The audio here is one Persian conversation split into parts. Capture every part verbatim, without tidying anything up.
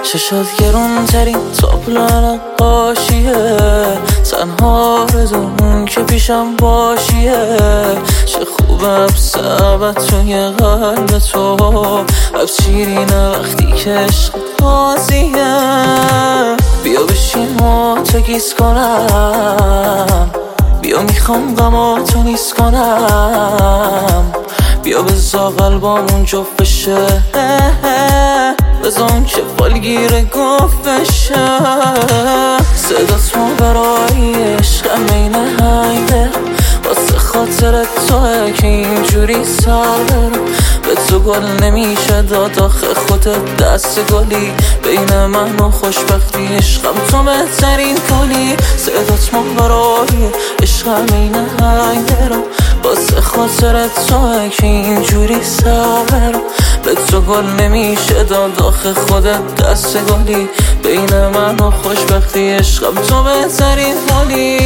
چشات گرون ترین تابلو نقاشیه، تنها بدون که پیشم باشیه. چه خوبه بسابت توی قلب تو، اب شیرینه وقتی که عشق بازیه. بیا بشین ما تو گیز کنم، بیا میخوام غماتو نیست کنم. بیا بزا قلبامون جفت بشه، بزا که فالگیر گفت بشه. صدات ما برای عشق مینه هنگه، واسه خاطر توه که اینجوری سر برم. به تو گل نمیشه داد آخه خودت دست گلی، بین من و خوشبختی عشقم تو بهترین کلی. صدات ما برای عشق مینه هنگه رو، واسه خاطر توه که اینجوری سر برم. به تو گل نمیشه داد آخه خودت دست گلی، بین من و خوشبختی عشقم تو بهترین کلی.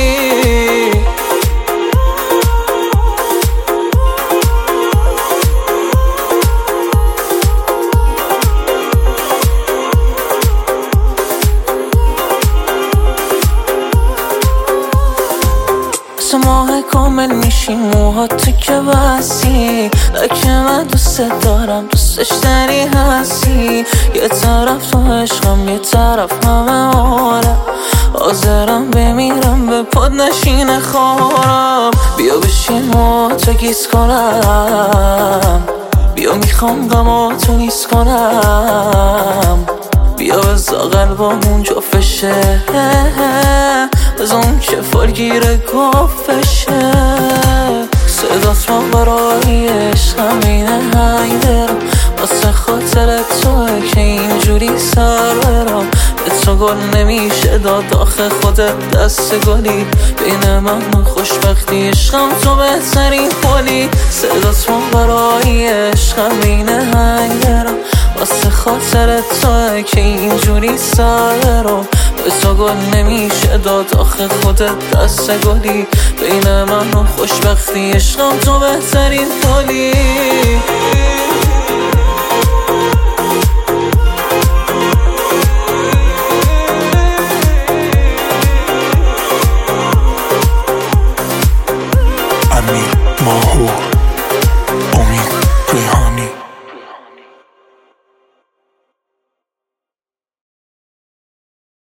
ماه کامل میشی موهاتو که بسی، لکه من دوست دارم دوستش داری هستی. یه طرف تو عشقم یه طرف همه عالم، حاضرم بمیرم به پاد نشین خارم. بیا بشین موهاتو گیز کنم، بیا میخوام غماتو نیست کنم. بیا بزا قلبامون جفت بشه، بزا اون که فالگیر گفت بشه. صدات ما برای عشق مینه هنگه، واسه خاطر توه که اینجوری سر برم. به تو گل نمیشه داد آخه خودت دست گلی، بین من و خوشبختی عشقم تو بهترین کلی. صدات ما برای عشق مینه هنگه، واسه خاطر توه که اینجوری سر برم. به تو گل نمیشه داد آخه خودت دست گلی، بین من و خوشبختی عشقم تو بهترین کلی.